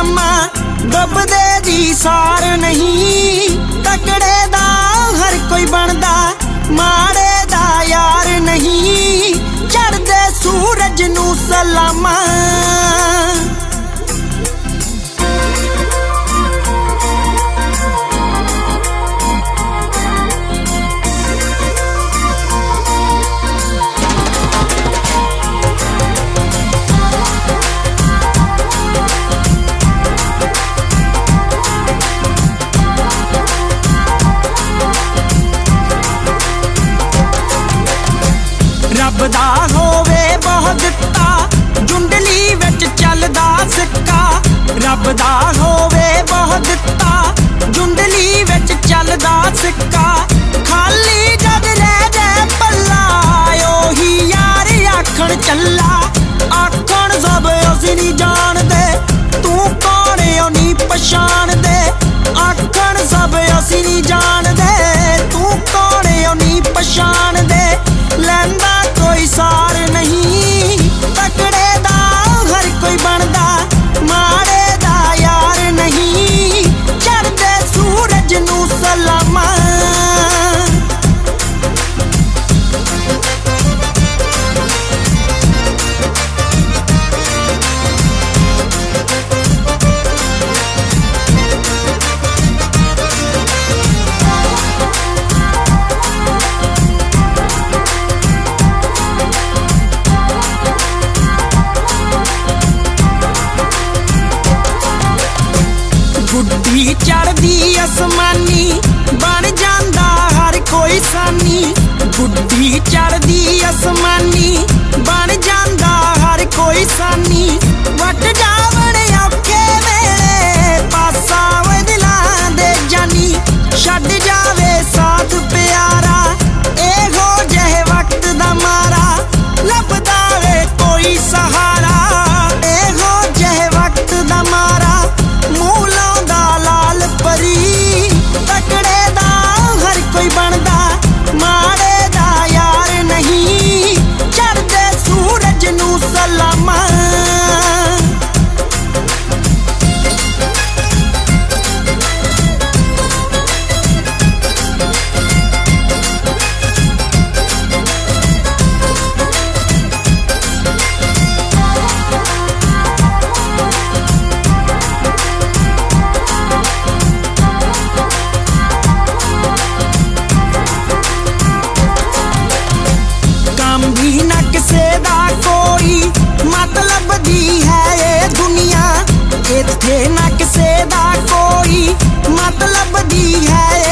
सलामा डुबदे दी सार नहीं। तकड़े दा हर कोई बनदा माड़े दा यार नहीं। चढ़दे सूरज नू सलामा रब दा होवे बहुत दिता जुंडली विच चलदा सिक्का। रब दा होवे बहुत दिता जुंडली विच चलदा सिक्का। खाली जद रह जाए पल्ला ओही यार आखण चला। आखण सब असीं नहीं जानदे तू कौन ओ नहीं पछाणदे। आखण सब असीं नहीं जानदे तू कौन ओ नहीं पछाणदे। लैंदा कोई सार नहीं। तकड़े दा हर कोई बनदा माड़े दा यार नहीं। चढ़दे सूरज नू सलामा गुड्डी चढ़दी आसमानी बन जांदा हर कोई सानी। गुड्डी चढ़दी आसमानी बन जांदा हर कोई सानी। वट जावण औखे वेले पासा दिलां दे जानी। छड्ड जावे साथ प्यारा एहो जहे वक्त दा मारा। लभदा वे कोई सहारा एहो जहे वक्त दा मारा। तकड़े दा हर कोई बनदा माड़े दा यार नहीं। चढ़दे सूरज नू सलामा मतलब दी है ये दुनिया। इत्थे ना किसे दा कोई मतलब दी है